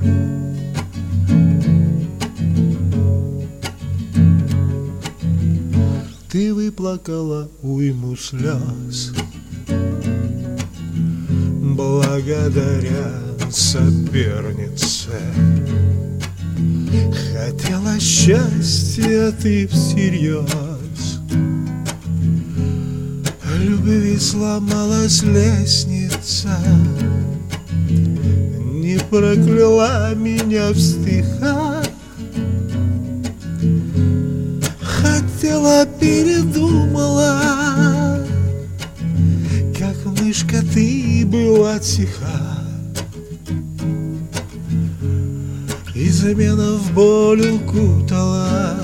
Ты выплакала уйму слез благодаря сопернице. Хотела счастья ты всерьез, любви сломалась лестница, не прокляла меня в стихах. Хотела, передумала, как мышка ты была тиха. Измена в боль укутала.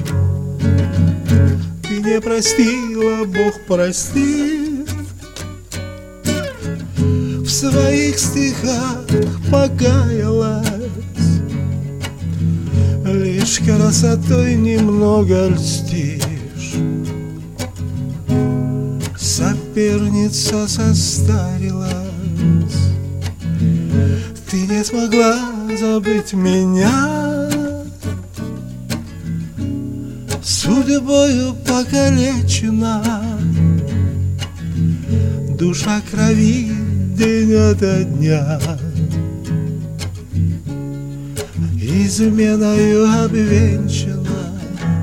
Ты не простила, Бог простит. В своих стихах покаялась, лишь красотой немного льстишь. Соперница состарилась. Ты не смогла забыть меня, судьбою покалечена. Душа крови день ото дня, изменою обвенчана.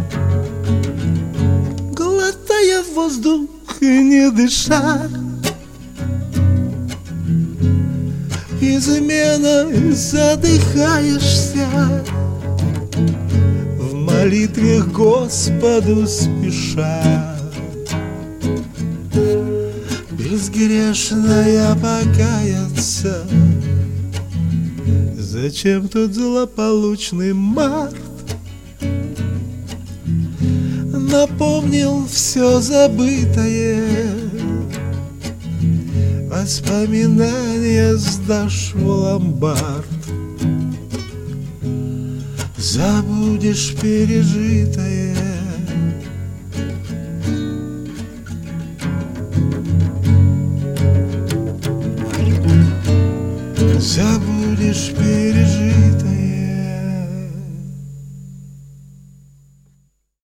Глотая воздух и не дыша, изменой задыхаешься, в молитве к Господу спеша. Безгрешная покаяться, зачем тут злополучный март? Напомнил все забытое, воспоминания сдашь в ломбард. Забудешь пережитое. Забудешь пережитое.